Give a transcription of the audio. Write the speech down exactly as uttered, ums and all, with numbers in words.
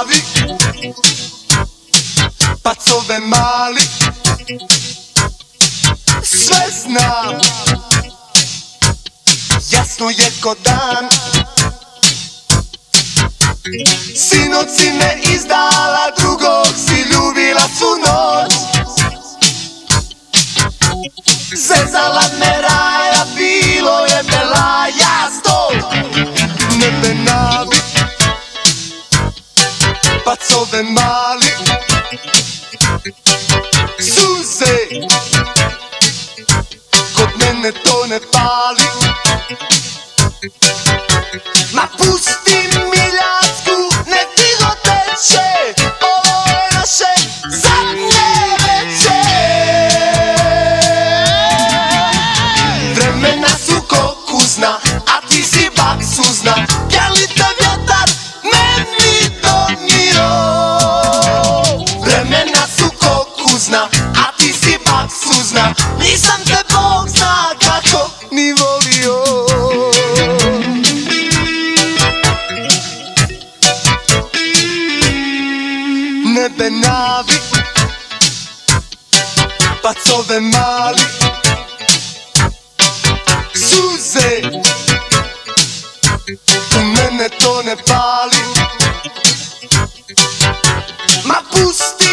navi, pacove mali, sve znam, jasno je ko dan. Sinoć si me izdala, drugog si ljubila svu noć. Zezala me raja, bilo je belaja sto. Nebe navi, pacove mali, suze, kod mene to ne pali. Ma pusti miljacku, nek tiho teče, ovo je naše zadnje veče. Vremena su ko kuzna, a ti si bak suzna. Jeli te vjetar meni donio? Vremena su ko kuzna, a ti si bak suzna. Nisam te Bog zna kako ni volio. Nebe navi, pacove mali, suze, u mene to ne pali. Ma pusti